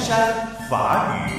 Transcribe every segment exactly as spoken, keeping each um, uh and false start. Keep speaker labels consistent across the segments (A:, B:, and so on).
A: 山法语。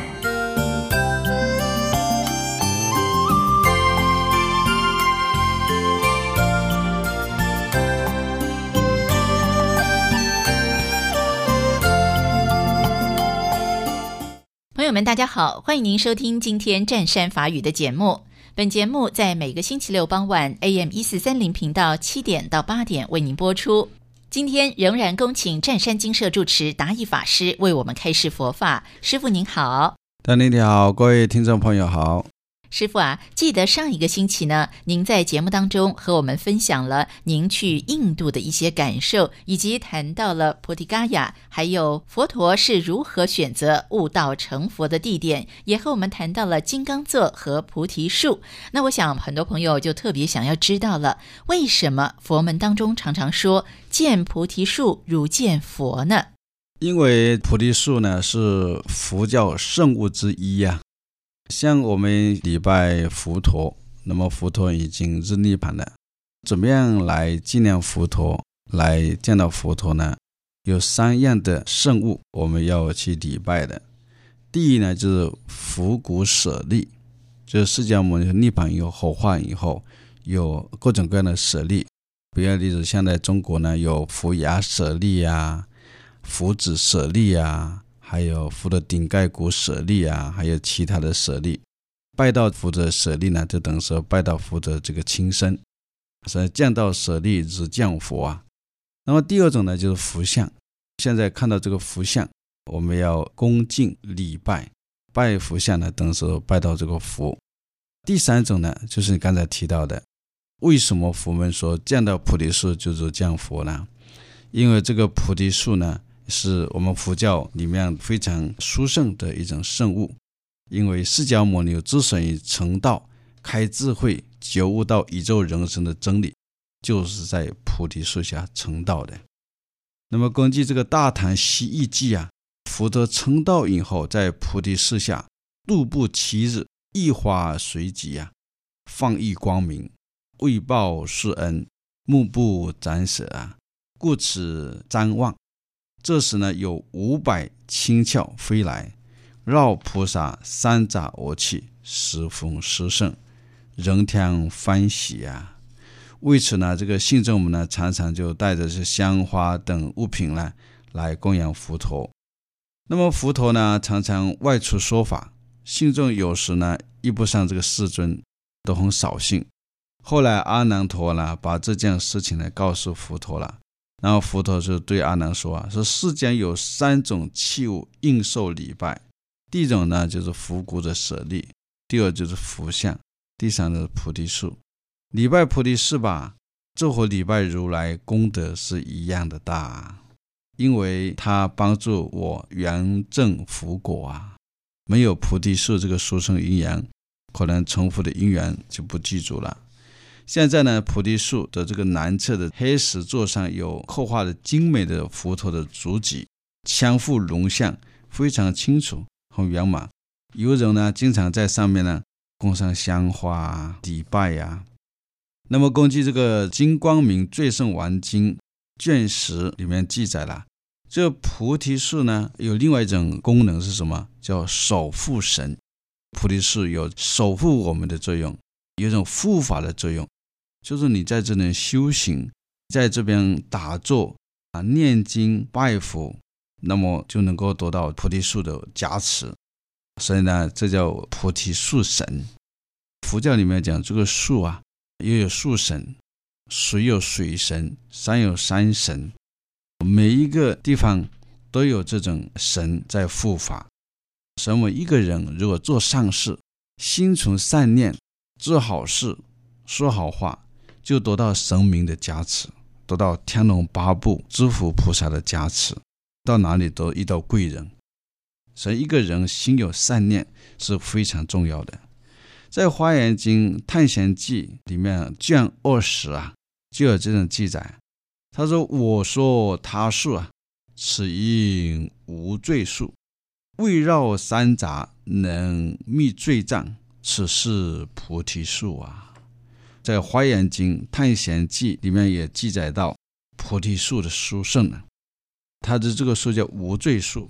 B: 朋友们大家好，欢迎您收听今天湛山法语的节目。本节目在每个星期六傍晚 A M 一四三零 频道七点到八点为您播出。今天仍然恭请湛山精舍住持达义法师为我们开示佛法。师父您好。
C: 大家你好，各位听众朋友好。
B: 师父啊，记得上一个星期呢，您在节目当中和我们分享了您去印度的一些感受，以及谈到了菩提伽亚，还有佛陀是如何选择悟道成佛的地点，也和我们谈到了金刚座和菩提树。那我想很多朋友就特别想要知道了，为什么佛门当中常常说见菩提树如见佛呢？
C: 因为菩提树呢是佛教圣物之一呀、啊。像我们礼拜佛陀，那么佛陀已经入涅槃了，怎么样来纪念佛陀，来见到佛陀呢？有三样的圣物我们要去礼拜的。第一呢，就是佛骨舍利，就是释迦牟尼涅槃以后火化以后，有各种各样的舍利，比如例如像在中国呢，有佛牙舍利啊，佛指舍利啊，还有佛的顶盖骨舍利啊，还有其他的舍利。拜到佛的舍利呢，就等于说拜到佛的这个亲身，所以见到舍利如见佛啊。那么第二种呢，就是佛像。现在看到这个佛像，我们要恭敬礼拜，拜佛像呢，等于说拜到这个佛。第三种呢，就是你刚才提到的，为什么佛门说见到菩提树就如见佛呢？因为这个菩提树呢，是我们佛教里面非常殊胜的一种圣物。因为释迦牟尼之所以成道、开智慧、觉悟到宇宙人生的真理，就是在菩提树下成道的。那么根据这个大唐西域记啊，佛陀成道以后，在菩提树下度不其日，一花随即啊，放逸光明，为报世恩，目不展舍啊，故此瞻望。这时呢，有五百轻巧飞来，绕菩萨三匝而去，十分殊胜，人天欢喜啊。为此呢，这个信众们呢，常常就带着香花等物品呢，来供养佛陀。那么佛陀呢，常常外出说法，信众有时呢，遇不上这个世尊，都很扫兴。后来阿难陀呢，把这件事情呢，告诉佛陀了。然后佛陀就对阿难说啊，说世间有三种器物应受礼拜。第一种呢，就是佛骨的舍利；第二就是佛像；第三就是菩提树。礼拜菩提树吧，这和礼拜如来功德是一样的大，因为它帮助我圆证佛果啊。没有菩提树这个殊胜因缘，可能成佛的因缘就不记住了。现在呢，菩提树的这个南侧的黑石座上有刻画的精美的佛陀的足迹，腔复龙像，非常清楚，很圆满。有人呢，经常在上面呢供上香花礼拜呀、啊。那么根据这个《金光明最胜王经》卷十里面记载了，这菩提树呢有另外一种功能是什么？叫守护神。菩提树有守护我们的作用，有一种护法的作用。就是你在这里修行，在这边打坐啊、念经拜佛，那么就能够得到菩提树的加持。所以呢，这叫菩提树神。佛教里面讲这个树啊，也有树神，水有水神，山有山神，每一个地方都有这种神在护法。所以我们一个人如果做善事，心存善念，做好事，说好话，就得到神明的加持，得到天龙八部诸佛菩萨的加持，到哪里都遇到贵人。所以一个人心有善念是非常重要的。在《华严经·探险记》里面卷二十啊，就有这种记载。他说：“我说他树啊，此因无罪树，未绕三匝，能灭罪障，此是菩提树啊。”在《华严经·探险记》里面也记载到菩提树的殊胜呢。它的这个树叫无罪树，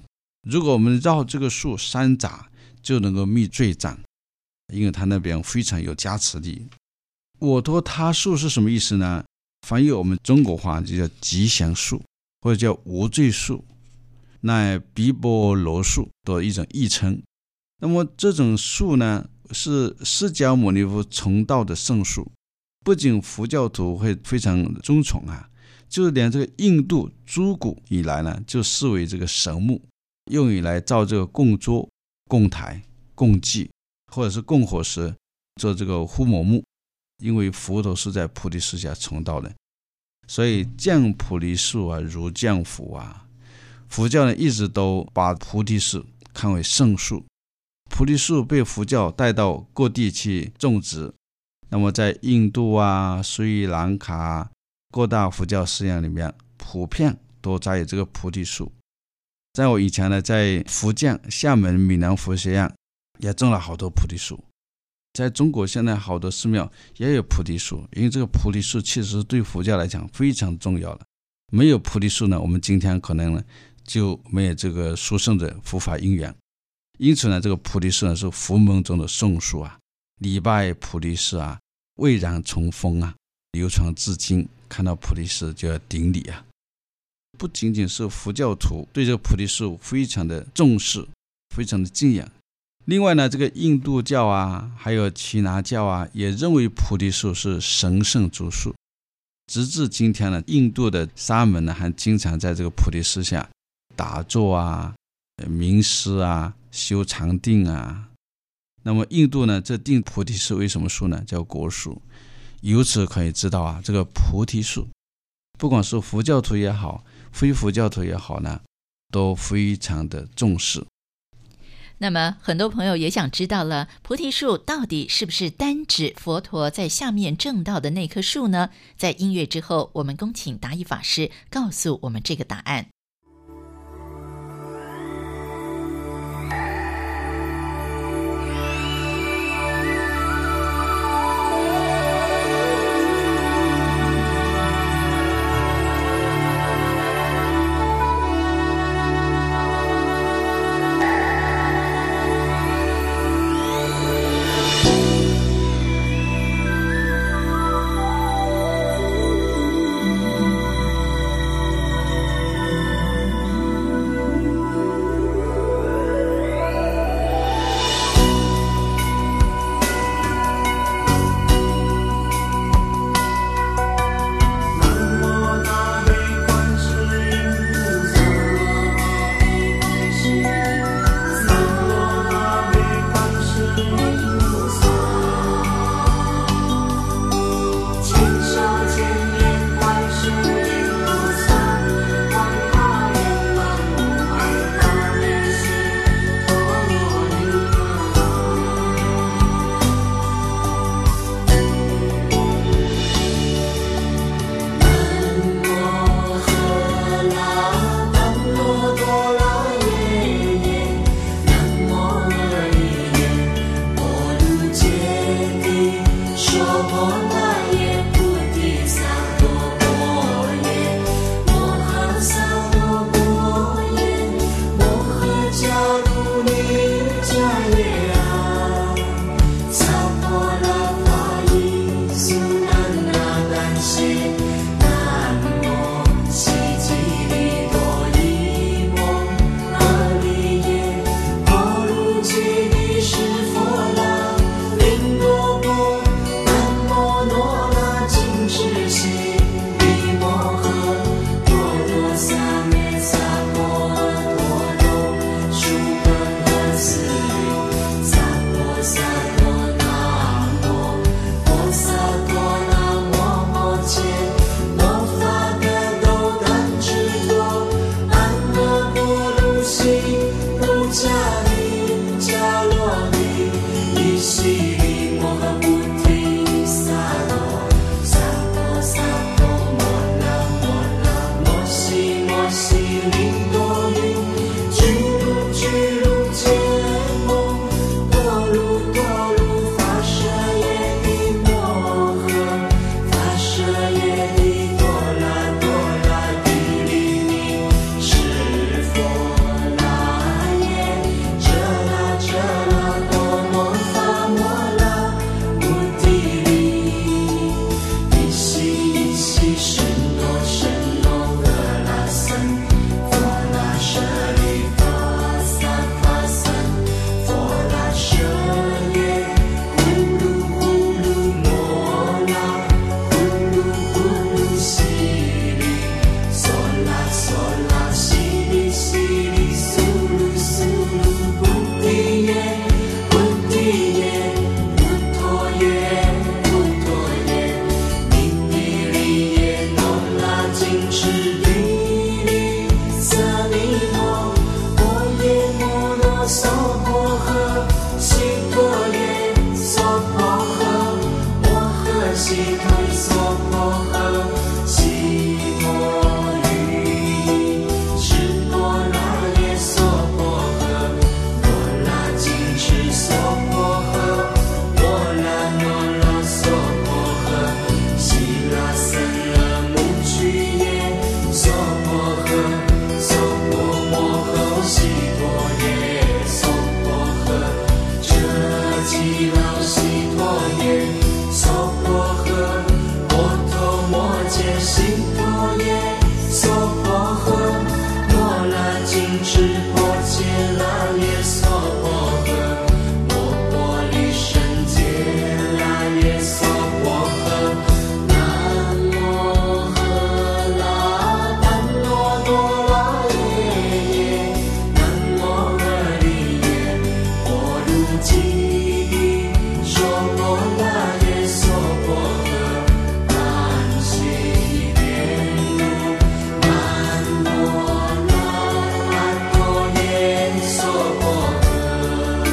C: 如果我们绕这个树三匝，就能够觅罪障，因为它那边非常有加持力。我托他树是什么意思呢？翻译我们中国话就叫吉祥树，或者叫无罪树，那毗婆罗树的一种译称。那么这种树呢，是释迦牟尼佛崇道的圣树，不仅佛教徒会非常尊崇啊，就是连这个印度诸古以来呢，就视为这个神木，用以来造这个供桌、供台、供祭，或者是供火时做这个护摩木。因为佛陀是在菩提树下成道的，所以降菩提树啊，如降福啊。佛教呢一直都把菩提树看为圣树，菩提树被佛教带到各地去种植。那么在印度啊、斯里兰卡各大佛教寺院里面，普遍都栽有这个菩提树。在我以前呢，在福建厦门闽南佛学院也种了好多菩提树。在中国现在好多寺庙也有菩提树，因为这个菩提树其实对佛教来讲非常重要的。没有菩提树呢，我们今天可能呢就没有这个殊胜的佛法因缘。因此呢，这个菩提树呢是佛门中的圣树啊，礼拜菩提树啊，蔚然崇风啊，流传至今，看到菩提树就要顶礼啊。不仅仅是佛教徒对这个菩提树非常的重视，非常的敬仰。另外呢，这个印度教啊，还有耆那教啊，也认为菩提树是神圣之树。直至今天呢，印度的沙门呢，还经常在这个菩提树下打坐啊、冥思啊、修禅定啊。那么印度呢，这定菩提树为什么树呢？叫国树。由此可以知道啊，这个菩提树，不管是佛教徒也好，非佛教徒也好呢，都非常的重视。
B: 那么很多朋友也想知道了，菩提树到底是不是单指佛陀在下面正道的那棵树呢？在音乐之后，我们恭请达一法师告诉我们这个答案。
A: 西多耶娑婆诃，摩拉金智婆伽那耶娑婆诃，摩婆利胜揭那耶娑婆诃，南无喝啦怛那多拉耶耶，南无阿利耶波卢揭谛说摩拉耶娑婆诃，南西边路南摩那阿多耶娑婆诃。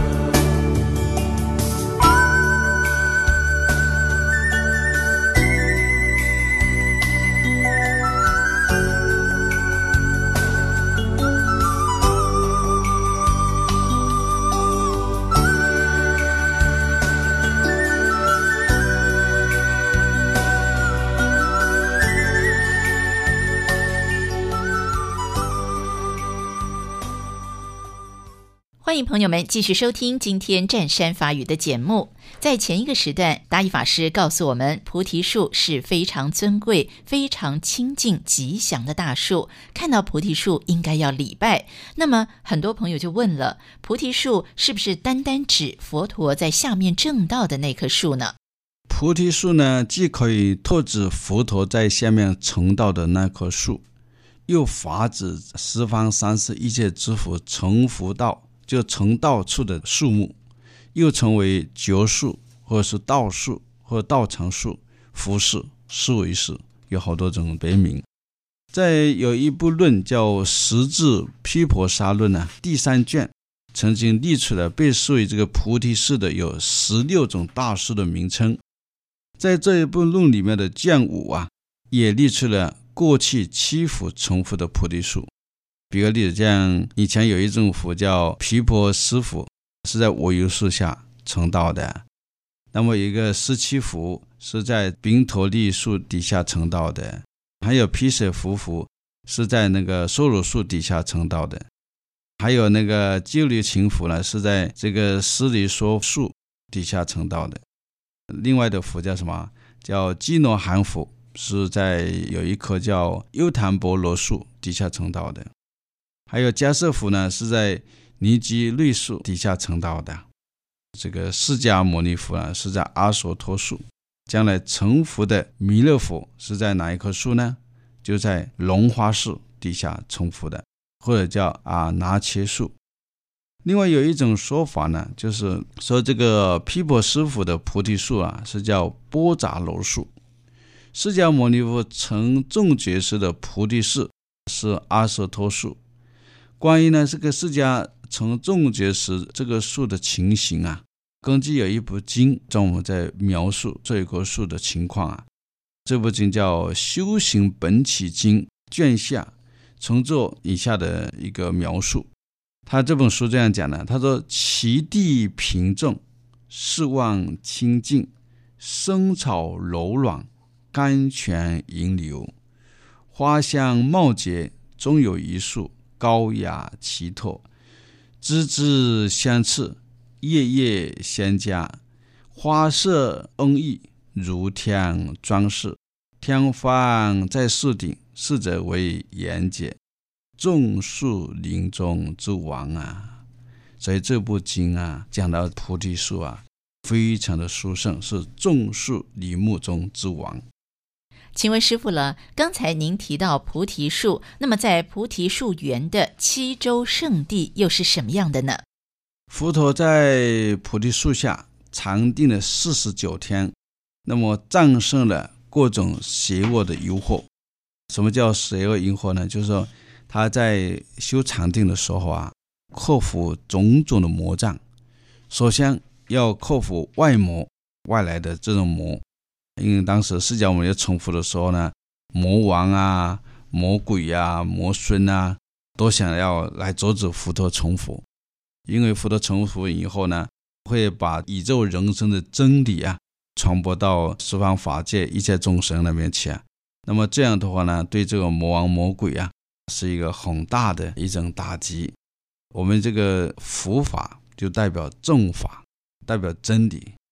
B: 欢迎朋友们继续收听今天湛山法语的节目。在前一个时段，达义法师告诉我们，菩提树是非常尊贵、非常清净、吉祥的大树，看到菩提树应该要礼拜。那么很多朋友就问了，菩提树是不是单单指佛陀在下面正道的那棵树呢？
C: 菩提树呢，既可以特指佛陀在下面成道的那棵树，又法指十方三世一切之佛成佛道，就成道处的树木，又称为觉树，或者是道树，或道场树、佛树、思维树，有好多种别名。在有一部论叫《十智毗婆沙论》呢，第三卷曾经列出了被视为这个菩提树的有十六种大树的名称。在这一部论里面的卷五啊，也列出了过去七佛成佛的菩提树。比个例子，像以前有一种佛叫毗婆尸佛，是在我由树下成道的。那么有一个十七佛是在宾陀利树底下成道的，还有毗舍浮佛是在那个娑罗树底下成道的，还有那个鸠留琴佛呢，是在这个斯离说树底下成道的。另外的佛叫什么？叫基诺含佛，是在有一棵叫优昙波罗树底下成道的。还有迦叶佛呢，是在尼基瑞树底下成道的。这个释迦牟尼佛呢，是在阿索托树。将来成佛的弥勒佛是在哪一棵树呢？就在龙华树底下成佛的，或者叫阿那切树。另外有一种说法呢，就是说这个毗婆尸佛的菩提树啊，是叫波扎罗树。释迦牟尼佛成众觉时的菩提树是阿索托树。关于呢这个释迦成众觉时这个树的情形啊，根据有一部经专门在描述这一棵树的情况啊。这部经叫《修行本起经》卷下，从做以下的一个描述。他这本书这样讲的，他说：其地平正，世望清净，生草柔软，甘泉盈流，花香茂结，中有一树，高雅奇特，枝枝相次，叶叶相加，花色恩义，如天装饰。天方在树顶，视者为严解，众树林中之王啊。所以这部经啊，讲到菩提树啊，非常的殊胜，是众树林木中之王。
B: 请问师父了，刚才您提到菩提树，那么在菩提树园的七周圣地又是什么样的呢？
C: 佛陀在菩提树下禅定了四十九天，那么战胜了各种邪恶的诱惑。什么叫邪恶诱惑呢？就是说他在修禅定的时候啊，克服种种的魔障。首先要克服外魔，外来的这种魔。因为当时释迦牟尼成佛的时候呢，魔王啊、魔鬼啊、魔孙啊，都想要来阻止佛陀成佛。因为佛陀成佛以后呢，会把宇宙人生的真理啊传播到十方法界一切众生那边去啊。那么这样的话呢，对这个魔王魔鬼啊是一个很大的一种打击。我们这个佛法就代表正法，代表真理。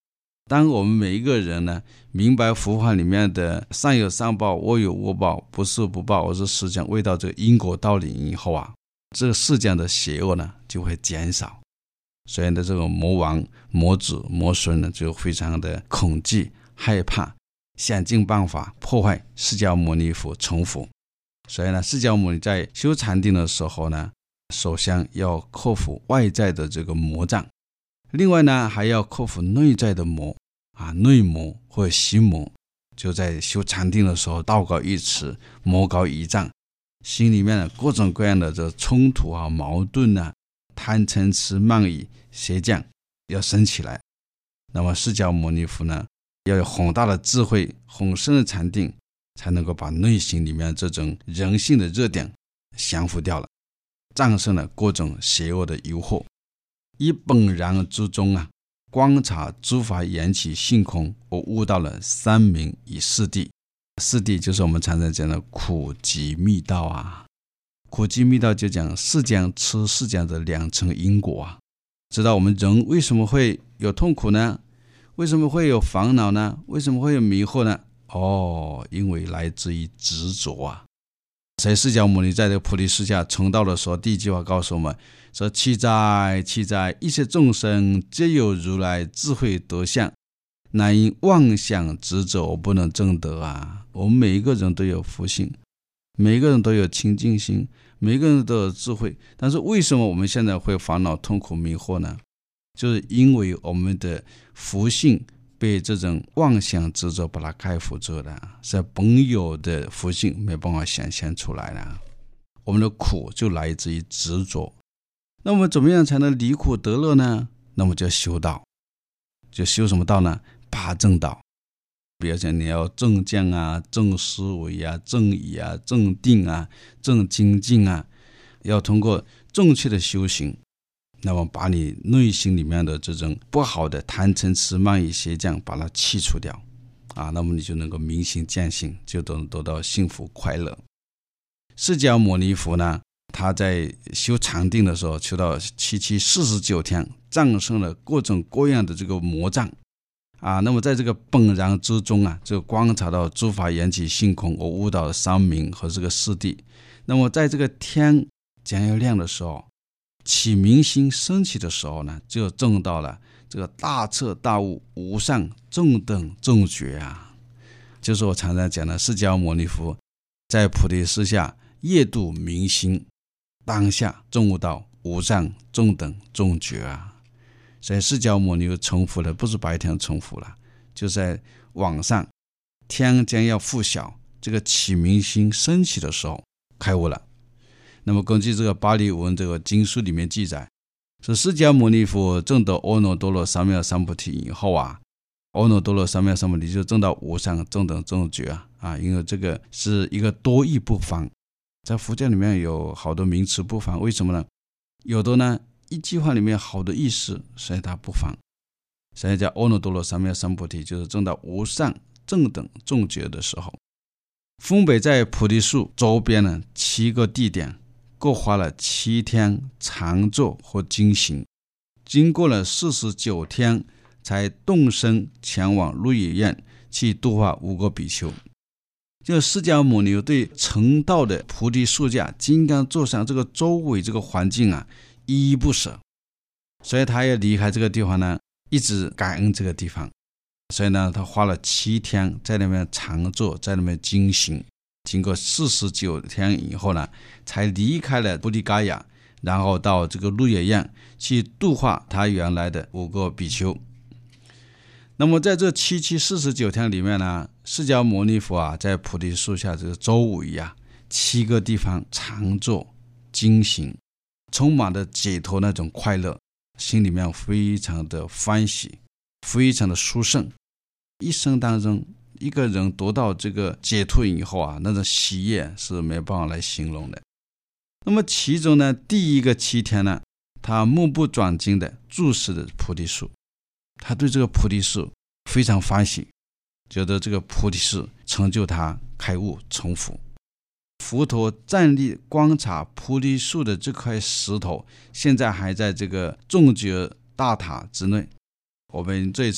C: 当我们每一个人呢明白佛法里面的善有善报，恶有恶报，不是不报而是实相，味道这个因果道理以后啊，这个世间的邪恶呢就会减少。所以呢，这个魔王、魔子、魔孙呢就非常的恐惧害怕，想尽办法破坏释迦牟尼佛成佛。所以呢，释迦牟尼在修禅定的时候呢，首先要克服外在的这个魔障，另外呢还要克服内在的魔啊，内魔或者心魔。就在修禅定的时候，道高一尺，魔高一丈，心里面的各种各样的这冲突啊、矛盾啊、贪嗔痴慢疑邪见要升起来。那么释迦牟尼佛呢，要有宏大的智慧、宏深的禅定，才能够把内心里面这种人性的热点降服掉了，战胜了各种邪恶的诱惑，以本然之中啊，观察诸法缘起性空，而悟到了三明与四谛。四谛就是我们常常讲的苦集密道啊。苦集密道就讲世间吃世间的两层因果啊，知道我们人为什么会有痛苦呢？为什么会有烦恼呢？为什么会有迷惑呢？哦，因为来自于执着啊。所以释迦牟尼在这个菩提树下成道的时候，第一句话告诉我们说：其哉其哉，一切众生皆有如来智慧德相，乃因妄想执着而不能证得啊。我们每一个人都有福性，每一个人都有清净心，每一个人都有智慧，但是为什么我们现在会烦恼痛苦迷惑呢？就是因为我们的福性被这种妄想执着把它盖覆住了，是本有的福性没办法显现出来了。我们的苦就来自于执着。那么怎么样才能离苦得乐呢？那么就修道。就修什么道呢？八正道。比如讲你要正见啊、正思维啊、正语啊、正定啊、正精进啊，要通过正确的修行，那么把你内心里面的这种不好的贪嗔痴慢疑邪见把它去除掉啊，那么你就能够明心见性，就能得到幸福快乐。释迦牟尼佛呢，他在修禅定的时候，修到七七四十九天，战胜了各种各样的这个魔障啊。那么在这个本然之中啊，就观察到诸法缘起性空，而悟到三明和这个四谛。那么在这个天将要亮的时候，起明心升起的时候呢，就证到了这个大彻大悟无上正等正觉啊。就是我常常讲的，释迦牟尼佛在菩提树下夜度明心，当下证悟到无上正等正觉啊。所以释迦牟尼成佛了，不是白天成佛了，就在晚上天将要复晓，这个起明心升起的时候开悟了。那么根据这个巴利文这个经书里面记载，说释迦牟尼佛证得阿耨多罗三藐三菩提以后啊，阿耨多罗三藐三菩提就证到无上正等正觉啊啊，因为这个是一个多义不方，在佛教里面有好多名词不方，为什么呢？有的呢一句话里面好的意思，所以它不方。所以叫阿耨多罗三藐三菩提，就是证到无上正等正觉的时候，分别在菩提树周边呢七个地点，各花了七天常坐或经行，经过了四十九天，才动身前往鹿野苑去度化五个比丘。就释迦牟尼对成道的菩提树下金刚座上这个周围这个环境啊依依不舍，所以他要离开这个地方呢，一直感恩这个地方。所以呢，他花了七天在那边常坐，在那边经行，经过四十九天以后呢，才离开了菩提伽亚，然后到这个鹿野苑去度化他原来的五个比丘。那么在这七七四十九天里面呢，释迦牟尼佛啊，在菩提树下这个周围啊，七个地方常坐经行，充满了解脱那种快乐，心里面非常的欢喜，非常的殊胜。一生当中一个人得到这个解脱以后啊，那种喜悦是没办法来形容的。那么其中呢，第一个七天呢，他目不转睛的注视着菩提树，他对这个菩提树非常欢喜，觉得这个菩提树成就他开悟成佛。佛陀站立观察菩提树的这块石头，现在还在这个众觉大塔之内。我们这次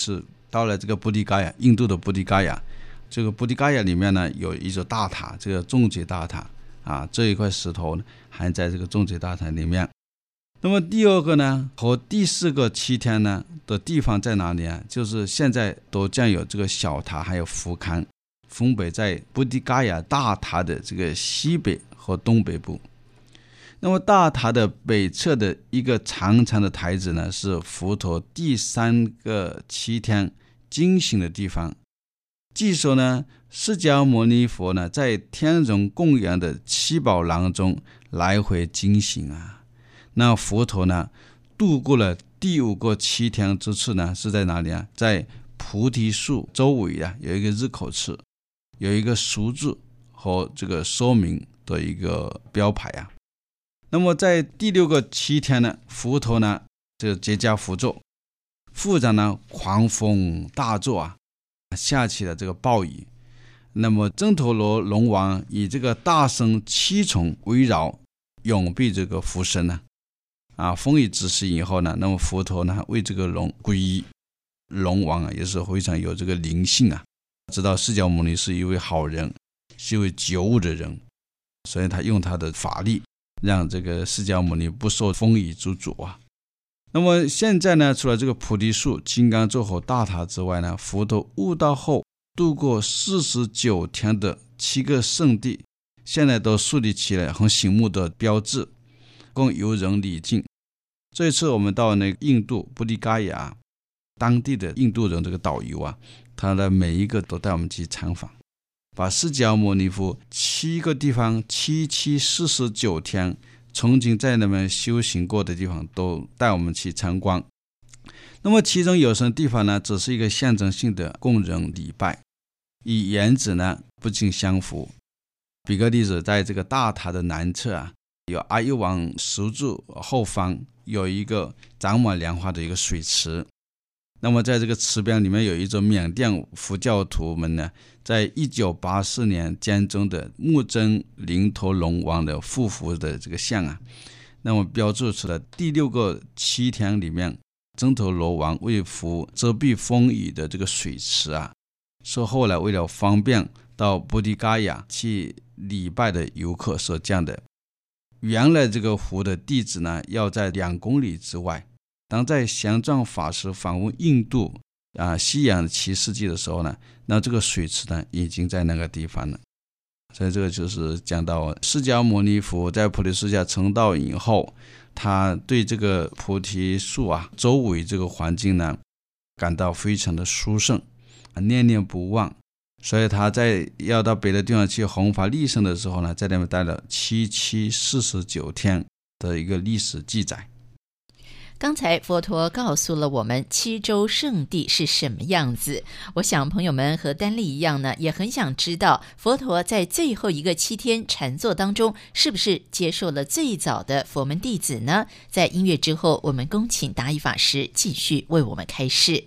C: 到了这个布迪嘎亚，印度的布迪嘎亚，这个布迪嘎亚里面呢有一座大塔，这个终极大塔啊，这一块石头呢还在这个终极大塔里面。那么第二个呢和第四个七天呢的地方在哪里啊？就是现在都将有这个小塔还有福龛分别在布迪嘎亚大塔的这个西北和东北部。那么大塔的北侧的一个长长的台子呢，是佛陀第三个七天经行的地方。据说呢，释迦牟尼佛呢在天人供养的七宝廊中来回经行啊。那佛陀呢度过了第五个七天之次呢，是在哪里啊？在菩提树周围啊有一个日口池，有一个数字和这个说明的一个标牌啊。那么在第六个七天呢，佛陀呢这个结跏趺坐，忽然呢狂风大作啊，下起了这个暴雨。那么真陀罗龙王以这个大声七重围绕，永蔽这个佛身呢。啊，风雨止息以后呢，那么佛陀呢为这个龙皈依。龙王啊也是非常有这个灵性啊，知道释迦牟尼是一位好人，是一位觉悟的人，所以他用他的法力让这个释迦牟尼不受风雨之阻啊。那么现在呢，除了这个菩提树、金刚座和大塔之外呢，佛陀悟道后度过四十九天的七个圣地，现在都树立起来很醒目的标志，供游人礼敬。这一次我们到那个印度布迪嘎亚，当地的印度人这个导游啊，他的每一个都带我们去参访，把释迦牟尼佛七个地方七七四十九天曾经在那边修行过的地方都带我们去参观。那么其中有些地方呢只是一个象征性的供人礼拜，与原址呢不尽相符。比个例子，在这个大塔的南侧啊，有阿育王石柱后方有一个长满莲花的一个水池。那么在这个池边里面有一座缅甸佛教徒们呢在一九八四年建中的木真灵陀龙王的护符的这个像啊，那么标注出了第六个七天里面真陀罗王为佛遮蔽风雨的这个水池啊，是后来为了方便到布迪嘎亚去礼拜的游客所建的。原来这个湖的地址呢要在两公里之外，当在玄奘法师访问印度啊西洋七世纪的时候呢，那这个水池呢已经在那个地方了。所以这个就是讲到释迦牟尼佛在菩提树下成道以后，他对这个菩提树啊周围这个环境呢感到非常的殊胜，念念不忘。所以他在要到别的地方去弘法利生的时候呢，在那边待了七七四十九天的一个历史记载。
B: 刚才佛陀告诉了我们七州圣地是什么样子，我想朋友们和丹丽一样呢，也很想知道佛陀在最后一个七天禅坐当中是不是接受了最早的佛门弟子呢？在音乐之后，我们恭请达一法师继续为我们开示。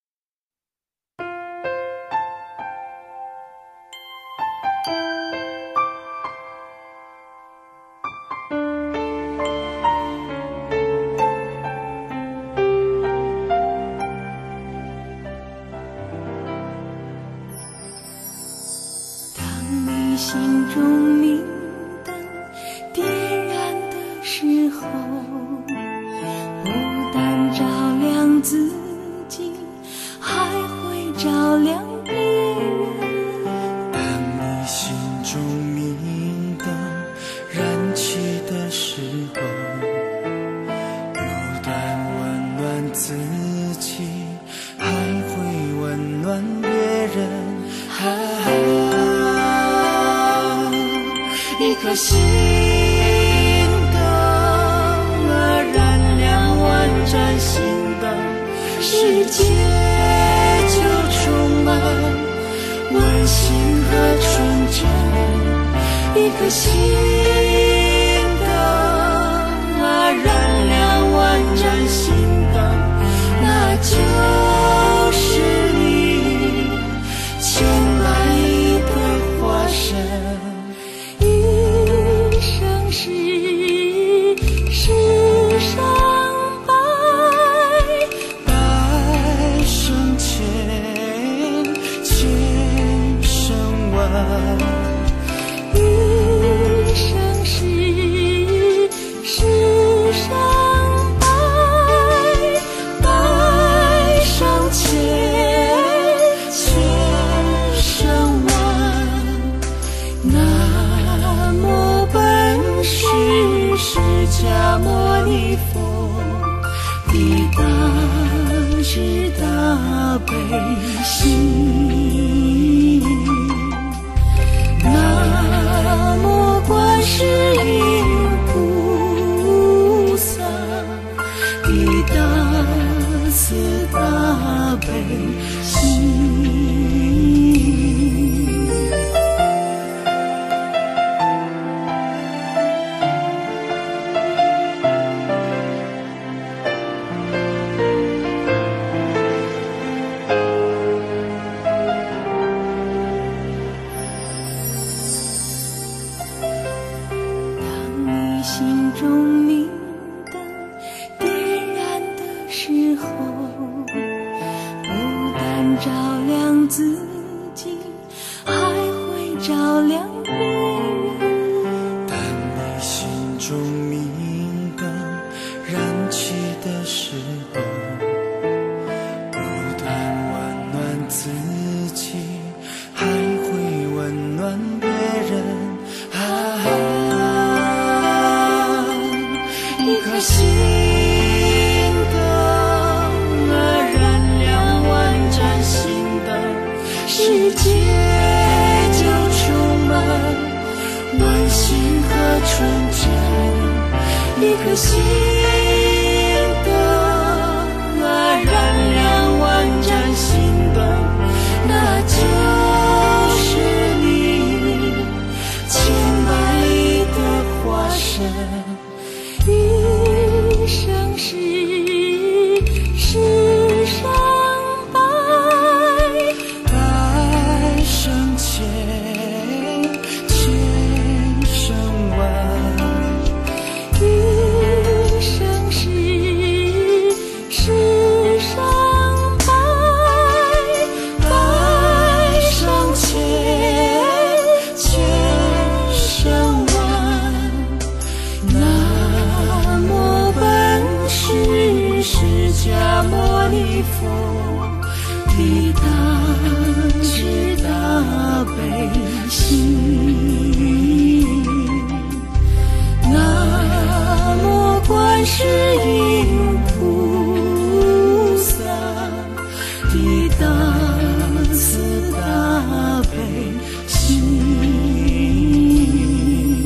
D: 心中明灯点燃的时候，不但照亮自己，还会照亮别人。
A: 当你心中明灯燃起的时候，不但温暖自己，还会温暖别人。一颗心灯啊，燃亮万盏心灯，世界就充满温馨和纯真。一颗心灯啊，燃亮万盏心灯，那就是你前来的化身。是世上百百生前
D: 是释迦牟尼佛的大慈大悲心。南无观世音菩萨的大慈大悲心。
A: 一颗心灯啊，燃亮万盏心灯，那就是你千百亿的化身，一生是世上百百生千千生万。释迦牟尼佛的大慈大悲心，南无观世音菩萨的大慈大悲心，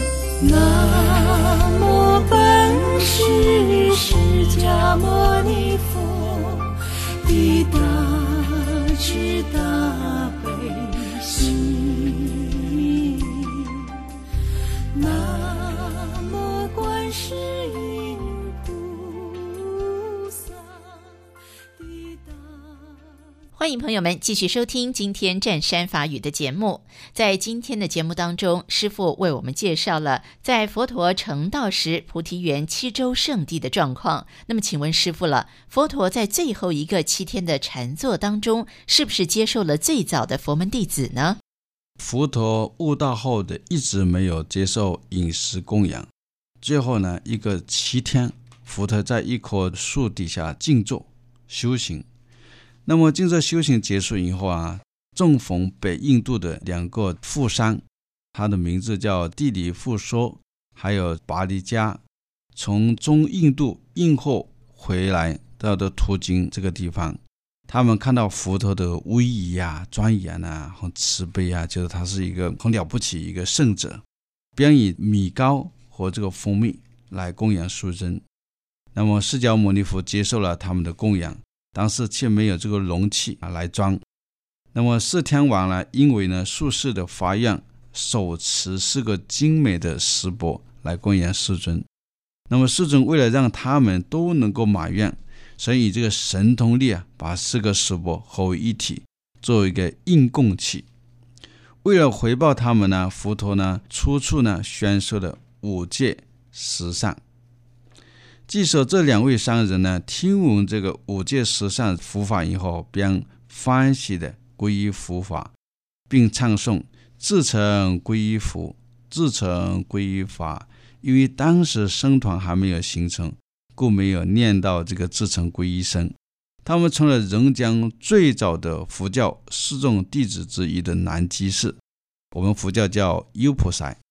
A: 南无本师释迦牟尼佛的大慈大悲心，南无观世音菩萨的大。
B: 欢迎朋友们继续收听今天湛山法语的节目。在今天的节目当中，师父为我们介绍了在佛陀成道时菩提园七洲圣地的状况。那么请问师父了，佛陀在最后一个七天的禅坐当中，是不是接受了最早的佛门弟子呢？
C: 佛陀悟道后的一直没有接受饮食供养，最后呢，一个七天，佛陀在一棵树底下静坐修行。那么静坐修行结束以后啊，正逢北印度的两个富商，他的名字叫地里富说还有巴利加，从中印度运货回来到的途经这个地方，他们看到佛陀的威仪啊、庄严啊、很慈悲啊，觉得他是一个很了不起一个圣者，便以米糕和这个蜂蜜来供养书生。那么释迦牟尼佛接受了他们的供养，当时却没有这个容器来装。那么四天王呢，因为呢术士的发愿，手持四个精美的石钵来供养世尊。那么世尊为了让他们都能够满愿，所以以这个神通力啊，把四个石钵合为一体，作为一个应供器。为了回报他们呢，佛陀呢初处呢宣说了五戒十善。据说这两位商人呢，听闻这个五戒十善佛法以后，便欢喜的皈依佛法，并唱诵自成皈依佛，自成皈依法。因为当时僧团还没有形成，故没有念到这个自成皈依僧。他们成了人间最早的佛教四众弟子之一的南居士，我们佛教叫优婆塞。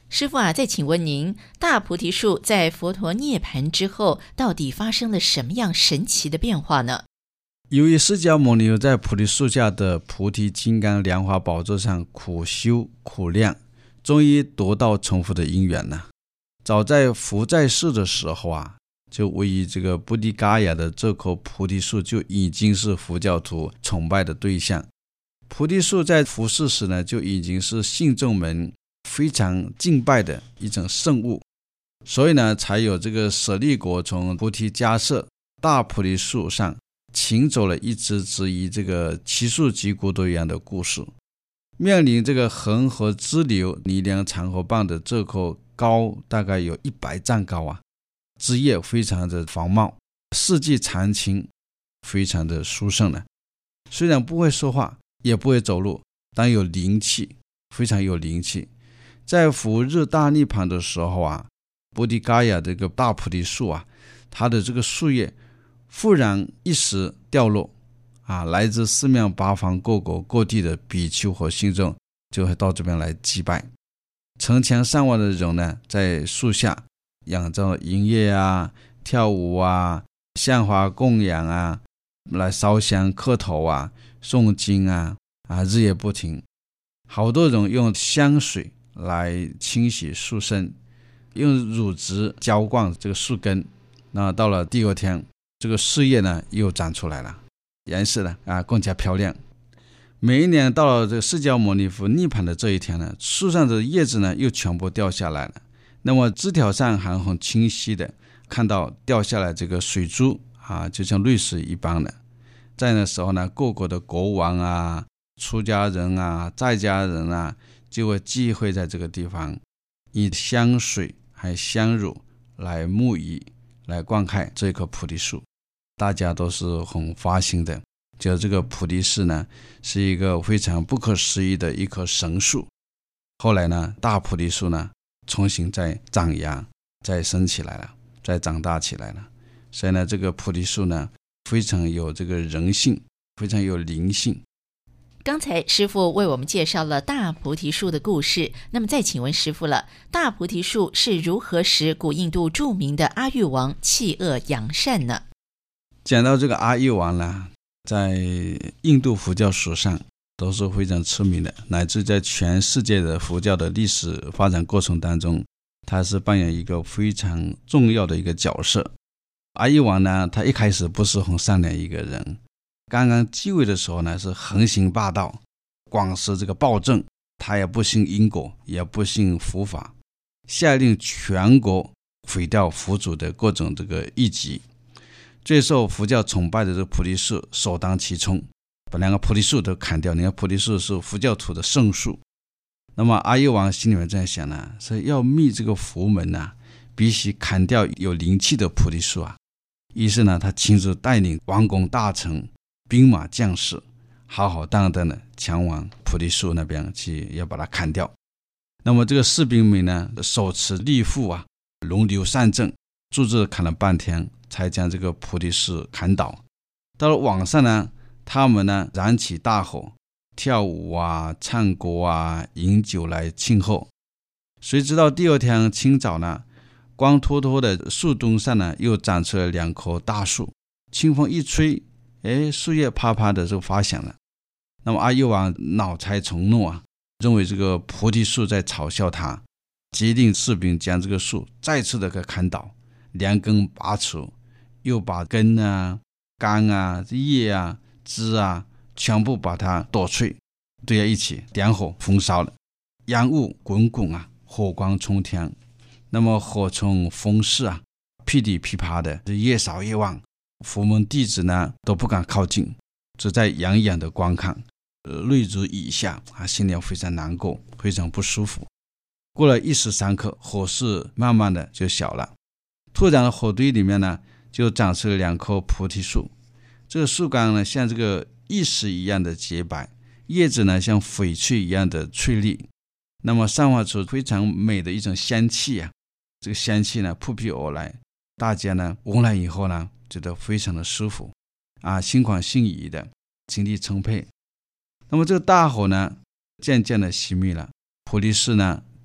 B: 师父啊，再请问您，大菩提树在佛陀涅槃之后，到底发生了什么样神奇的变化呢？
C: 由于释迦牟尼在菩提树下的菩提金刚莲华宝座上苦修苦练，终于得到成佛的因缘了。早在佛在世的时候啊，就位于这个布迪嘎雅的这棵菩提树就已经是佛教徒崇拜的对象。菩提树在佛世时呢，就已经是信众们非常敬拜的一种圣物，所以呢，才有这个舍利国从菩提迦叶大菩提树上请走了一只只与这个奇树及骨头一样的故事。面临这个恒河支流泥梁长河棒的这棵高大概有一百丈高啊，枝叶非常的繁茂，四季常青，非常的殊胜呢。虽然不会说话，也不会走路，但有灵气，非常有灵气。在佛日大涅槃的时候啊，布迪嘎雅这个大菩提树啊，它的这个树叶忽然一时掉落啊，来自四面八方各国各地的比丘和信众就会到这边来祭拜。成千上万的人呢，在树下仰着音乐啊、跳舞啊、献花供养啊，来烧香磕头啊、诵经啊，啊日夜不停。好多人用香水来清洗树身，用乳汁浇灌这个树根，那到了第二天，这个树叶呢又长出来了，颜色呢啊更加漂亮。每一年到了这个释迦牟尼佛涅槃的这一天呢，树上的叶子呢又全部掉下来了。那么枝条上还很清晰的看到掉下来这个水珠啊，就像绿水一般的。在那时候呢，各国的国王啊、出家人啊、在家人啊，就会聚会在这个地方，以香水还有香乳来沐浴，来灌溉这棵菩提树。大家都是很发心的，觉得这个菩提树呢是一个非常不可思议的一棵神树。后来呢，大菩提树呢重新再长芽，再生起来了，再长大起来了。所以呢，这个菩提树呢非常有这个人性，非常有灵性。
B: 刚才师父为我们介绍了大菩提树的故事，那么再请问师父了，大菩提树是如何使古印度著名的阿育王弃恶扬善呢？
C: 讲到这个阿育王呢，在印度佛教史上都是非常出名的，乃至在全世界的佛教的历史发展过程当中，他是扮演一个非常重要的一个角色。阿育王呢，他一开始不是很善良一个人，刚刚继位的时候呢，是横行霸道，广施这个暴政，他也不信因果，也不信佛法，下令全国毁掉佛祖的各种这个异己。最受佛教崇拜的这个菩提树首当其冲，把两个菩提树都砍掉。你看菩提树是佛教徒的圣树，那么阿育王心里面这样想呢，是要灭这个佛门啊，必须砍掉有灵气的菩提树啊。于是呢，他亲自带领王公大臣、兵马将士，浩浩荡荡的前往菩提树那边去，要把它砍掉。那么这个士兵们呢，手持利斧啊，轮流上阵，柱子砍了半天，才将这个菩提树砍倒。到了晚上呢，他们呢燃起大火，跳舞啊、唱歌啊、饮酒来庆贺。谁知道第二天清早呢，光秃秃的树墩上呢，又长出了两棵大树，清风一吹，哎，树叶啪啪的就发响了。那么阿育王恼才从怒啊，认为这个菩提树在嘲笑他，决定士兵将这个树再次的给砍倒，连根拔除，又把根啊、干啊、叶啊、枝啊全部把它剁碎，堆在一起点火焚烧了，烟雾滚滚啊，火光冲天。那么火从风势啊，噼里噼啪的，越烧越旺。佛门弟子呢都不敢靠近，只在远远的观看，泪如雨下啊，心里非常难过，非常不舒服。过了一时三刻，火势慢慢的就小了。突然火堆里面呢，就长出了两棵菩提树。这个树干呢，像这个玉石一样的洁白，叶子呢像翡翠一样的翠绿，那么散发出非常美的一种香气啊。这个香气呢扑鼻而来，大家呢闻了以后呢，觉得非常的舒服啊，心旷心怡的，精力充沛。那么这个大火呢渐渐的熄灭了，菩提树呢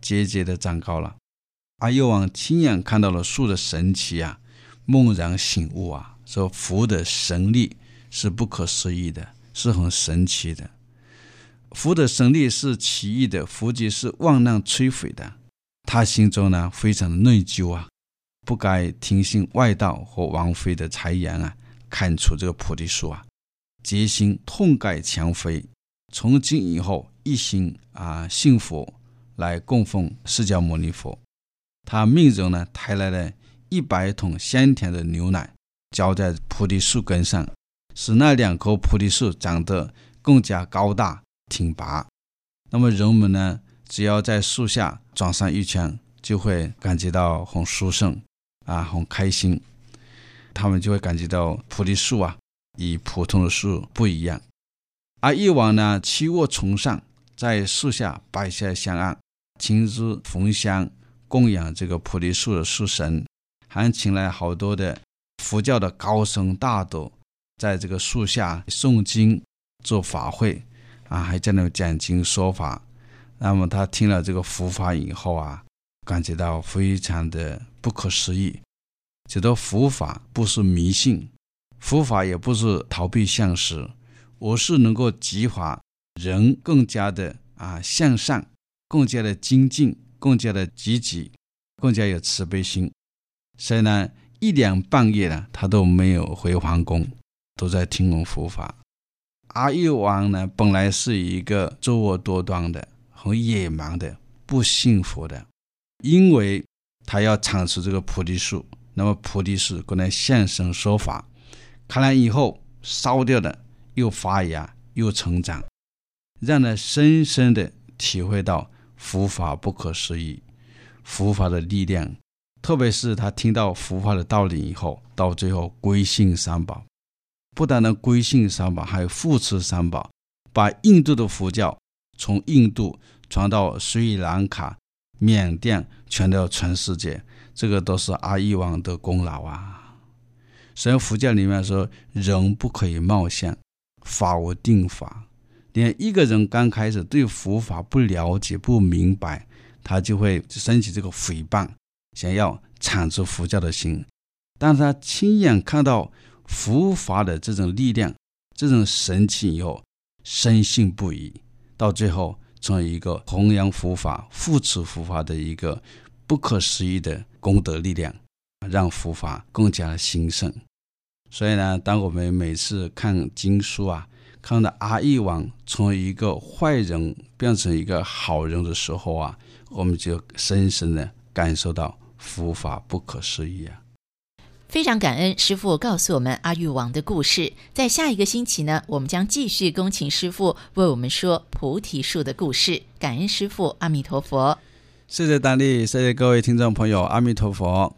C: 节节的长高了。阿育王亲眼看到了树的神奇啊，猛然醒悟啊，说福的神力是不可思议的，是很神奇的。福的神力是奇异的，福气是万难摧毁的。他心中呢非常的内疚啊，不该听信外道和王妃的谗言啊，砍除这个菩提树啊，决心痛改前非，从今以后一心啊信佛，来供奉释迦牟尼佛。他命人呢抬来了一百桶香甜的牛奶，浇在菩提树根上，使那两棵菩提树长得更加高大挺拔。那么人们呢，只要在树下转上一圈，就会感觉到很殊胜啊，很开心。他们就会感觉到菩提树啊，与普通的树不一样。而一王呢，弃卧从上，在树下摆下香案，亲自焚香供养这个菩提树的树神，还请来好多的佛教的高僧大德，在这个树下诵经做法会啊，还在那讲经说法。那么他听了这个佛法以后啊，感觉到非常的不可思议，觉得佛法不是迷信，佛法也不是逃避现实，而是能够激发人更加的啊向上，更加的精进，更加的积极，更加有慈悲心。所以呢，一两半夜呢，他都没有回皇宫，都在听闻佛法。阿育王呢，本来是一个作恶多端的、很野蛮的、不信佛的，因为他要铲除这个菩提树，那么菩提树可能现身说法，看来以后烧掉的又发芽又成长，让他深深的体会到佛法不可思议，佛法的力量。特别是他听到佛法的道理以后，到最后归信三宝，不但能归信三宝，还有护持三宝，把印度的佛教从印度传到斯里兰卡、缅甸，传到全世界，这个都是阿育王的功劳啊。所以佛教里面说，人不可以冒险，法无定法。连一个人刚开始对佛法不了解不明白，他就会升起这个诽谤，想要铲除佛教的心。但是他亲眼看到佛法的这种力量，这种神奇以后，深信不疑，到最后成为一个弘扬佛法、护持佛法的一个不可思议的功德力量，让佛法更加的兴盛。所以呢，当我们每次看经书啊，看到阿育王从一个坏人变成一个好人的时候啊，我们就深深的感受到佛法不可思议啊。
B: 非常感恩师父告诉我们阿育王的故事。在下一个星期呢，我们将继续恭请师父为我们说菩提树的故事。感恩师父，阿弥陀佛。
C: 谢谢丹丽，谢谢各位听众朋友，阿弥陀佛。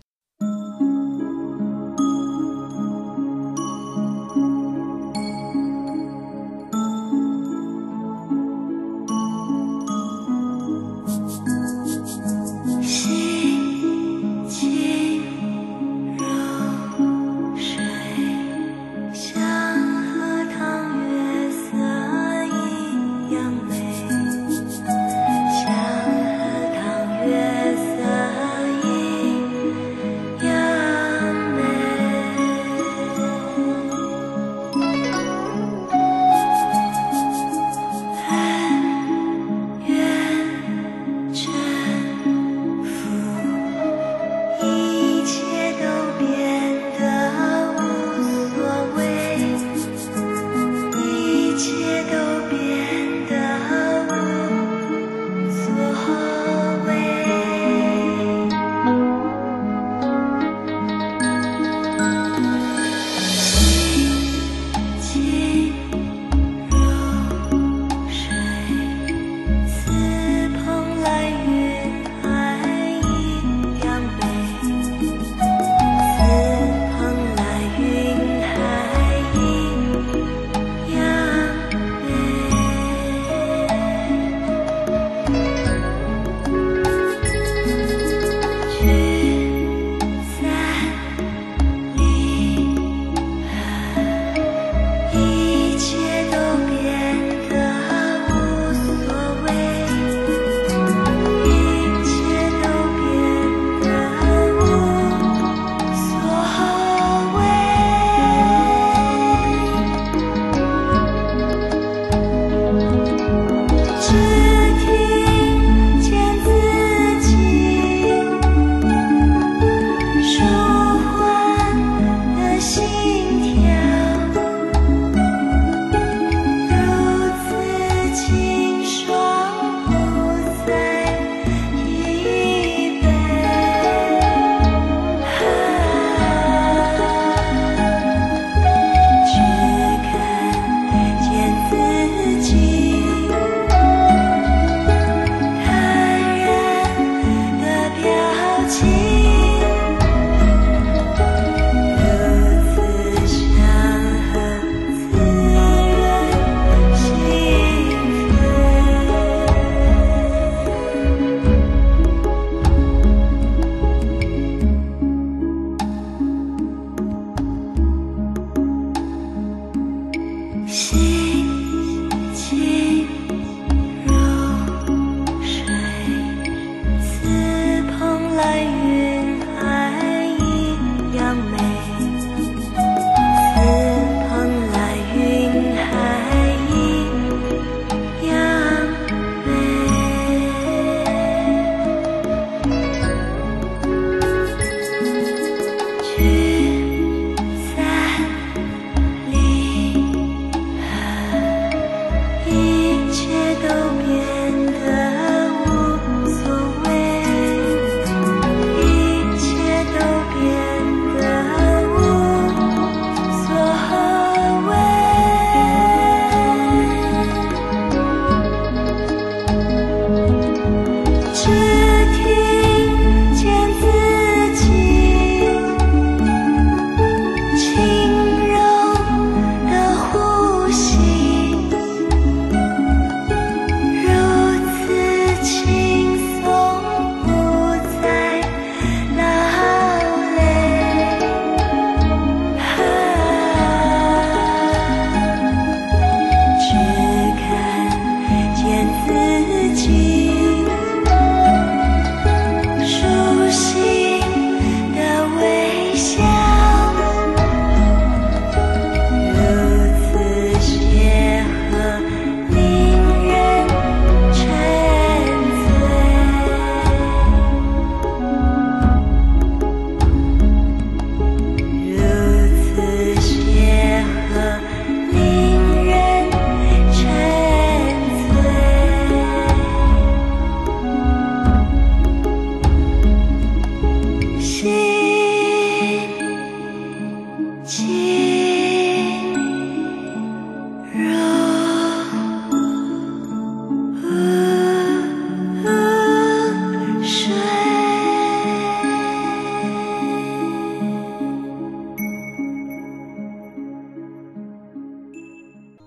D: 像荷塘月色一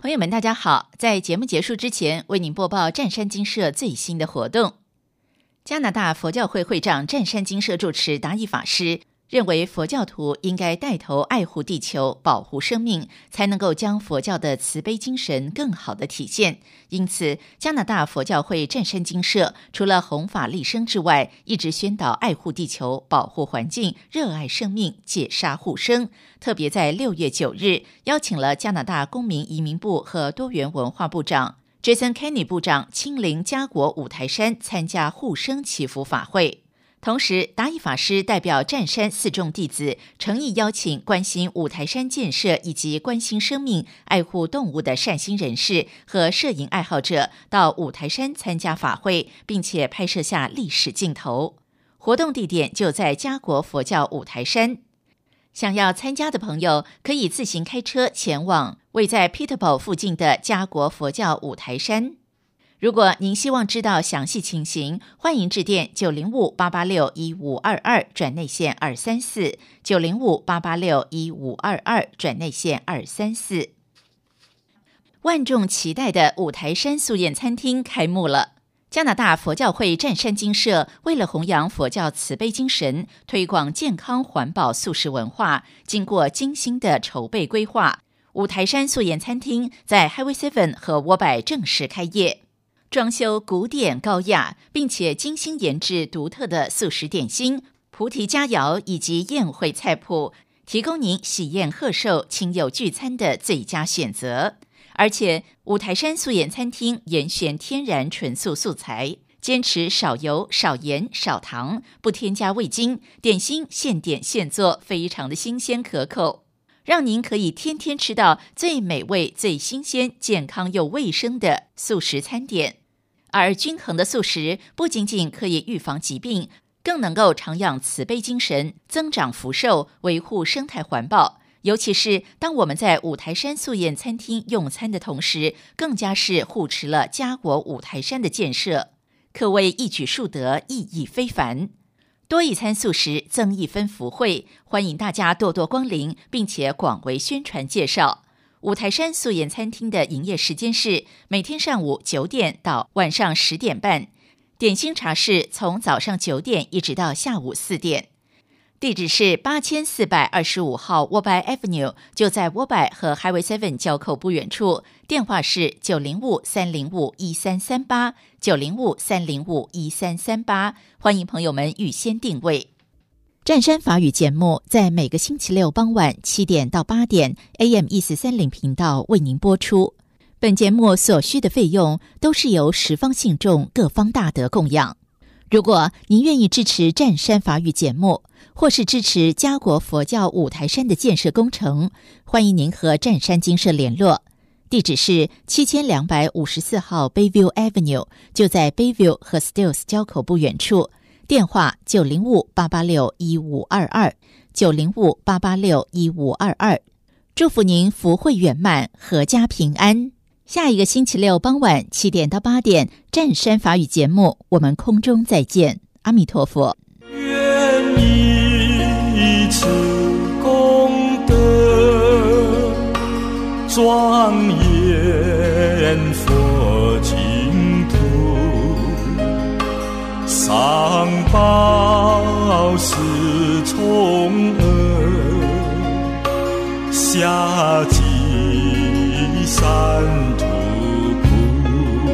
B: 朋友们大家好，在节目结束之前为您播报湛山精舍最新的活动。加拿大佛教会会长湛山精舍住持达义法师认为，佛教徒应该带头爱护地球，保护生命，才能够将佛教的慈悲精神更好的体现。因此，加拿大佛教会湛山精舍除了弘法利生之外，一直宣导爱护地球，保护环境，热爱生命，戒杀护生。特别在六月九日，邀请了加拿大公民移民部和多元文化部长 Jason Kenney 部长亲临家国五台山参加护生祈福法会。同时，达义法师代表湛山四众弟子，诚意邀请关心五台山建设以及关心生命、爱护动物的善心人士和摄影爱好者到五台山参加法会，并且拍摄下历史镜头。活动地点就在家国佛教五台山。想要参加的朋友可以自行开车前往位在 Peterborough 附近的家国佛教五台山。如果您希望知道详细情形，欢迎致电九零五八八六一五二二转内线二三四 九零五八八六一五二二转内线二三四。万众期待的五台山素宴餐厅开幕了。加拿大佛教会湛山精舍为了弘扬佛教慈悲精神，推广健康环保素食文化，经过精心的筹备规划，五台山素宴餐厅在 Highway seven 和沃柏正式开业。装修古典高雅，并且精心研制独特的素食点心、菩提佳肴以及宴会菜谱，提供您喜宴贺寿、亲友聚餐的最佳选择。而且五台山素宴餐厅严选天然纯素素材，坚持少油、少盐、少糖，不添加味精，点心现点现做，非常的新鲜可口，让您可以天天吃到最美味、最新鲜、健康又卫生的素食餐点。而均衡的素食不仅仅可以预防疾病，更能够徜徉慈悲精神，增长福寿，维护生态环保。尤其是当我们在五台山素宴餐厅用餐的同时，更加是护持了家国五台山的建设，可谓一举数得，意义非凡。多一餐素食，增一分福慧，欢迎大家多多光临，并且广为宣传介绍。五台山素宴餐厅的营业时间是每天上午九点到晚上十点半，点心茶是从早上九点一直到下午四点。地址是八千四百二十五号沃柏 Avenue， 就在沃柏和 Highway seven 交口不远处。电话是九零五三零五一三三八 九零五三零五一三三八，欢迎朋友们预先定位。湛山法语节目在每个星期六傍晚七点到八点 A M 一四三零频道为您播出。本节目所需的费用都是由十方信众各方大德供养。如果您愿意支持湛山法语节目，或是支持家国佛教五台山的建设工程，欢迎您和湛山精舍联络。地址是七千两百五十四号 Bayview Avenue， 就在 Bayview 和 Stills 交口不远处。电话九零五八八六一五二二 九零五八八六一五二二。祝福您福慧圆满，阖家平安。下一个星期六傍晚七点到八点，湛山法语节目，我们空中再见。阿弥陀佛。
A: 愿以此功德庄严佛净土，上报四重恩，下济三途苦。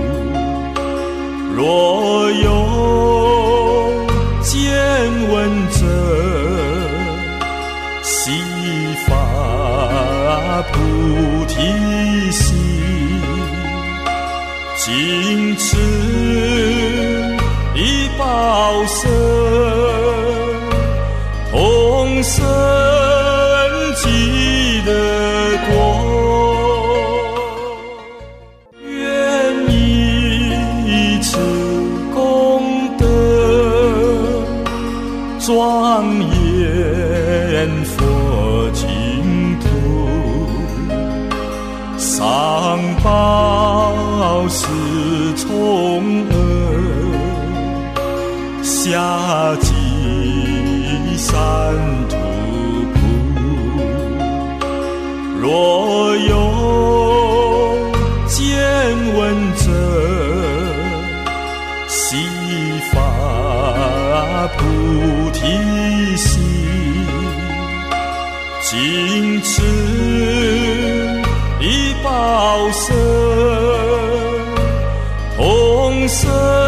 A: 若有见闻者，悉发菩提心，尽此一报身，同生极乐国。愿以此功德庄严佛净土，上报四重恩，下济三途苦。若有菩提心，金翅的宝色，同生